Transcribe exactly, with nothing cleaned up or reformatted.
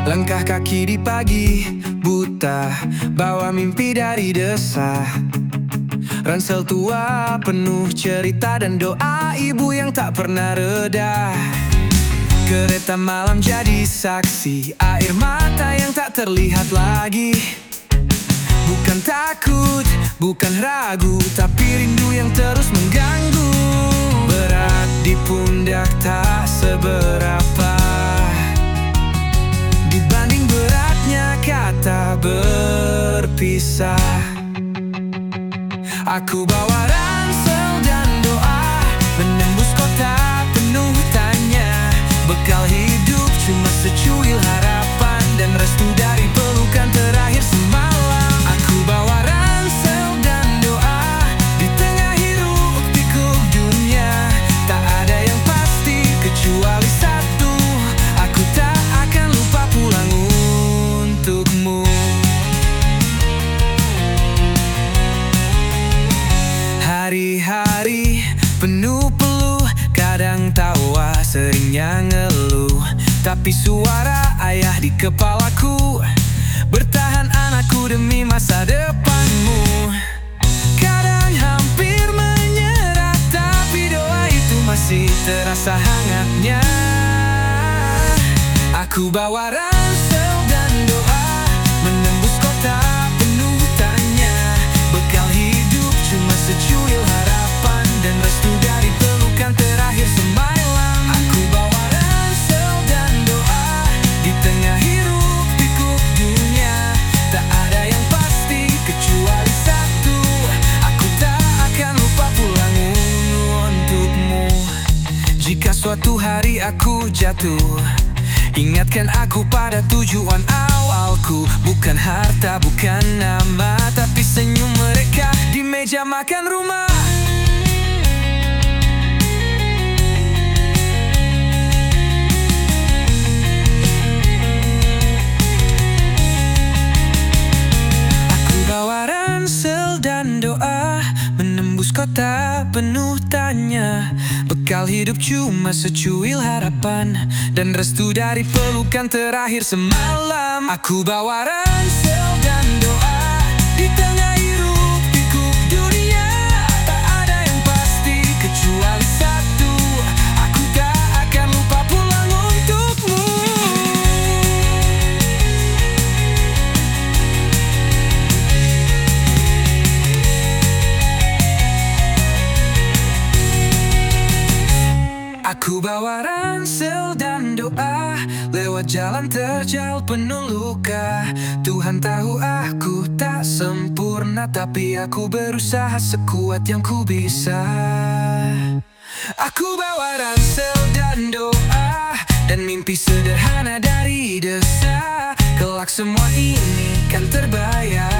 Langkah kaki di pagi buta, bawa mimpi dari desa. Ransel tua penuh cerita dan doa ibu yang tak pernah reda. Kereta malam jadi saksi, air mata yang tak terlihat lagi. Bukan takut, bukan ragu, tapi rindu yang terus mengganggu. Berat di pundak tak seberapa dibanding beratnya kata berpisah. Aku bawa ransel dan doa, menembus kota penuh tanya. Bekal hidup cuma secuil harapan dan restu dari pelukan terakhir semalam. Aku bawa ransel dan doa, di tengah hiruk pikuk dunia. Tak ada yang pasti kecuali satu, aku tak akan lupa pulang untukmu. Hari-hari penuh peluh, kadang tawa, seringnya ngeluh. Tapi suara ayah di kepalaku, bertahan anakku demi masa depanmu. Kadang hampir menyerah, tapi doa itu masih terasa hangatnya. Aku bawa ransel dan doa, menembus kota penuh tanya. Bekal hidup cuma secuil harapan dan restu dari pelukan terakhir semalam. Aku bawa ransel dan doa, di tengah hiruk pikuk dunia. Tak ada yang pasti kecuali satu, aku tak akan lupa pulang untukmu. Jika suatu hari aku jatuh, ingatkan aku pada tujuan awalku. Bukan harta, bukan nama, tapi senyum mereka di meja makan rumah. Aku bawa ransel dan doa, menembus kota penuh tanya. Bekal hidup cuma secuil harapan dan restu dari pelukan terakhir semalam. Aku bawa ransel dan doa, di tengah hiruk pikuk dunia. Tak ada yang pasti kecuali satu, aku tak akan lupa pulang untukmu. Aku bawa ransel dan doa, lewat jalan terjal penuh luka. Tuhan tahu aku tak sempurna, tapi aku berusaha sekuat yang ku bisa. Aku bawa ransel dan doa, dan mimpi sederhana dari desa. Kelak semua ini kan terbayar.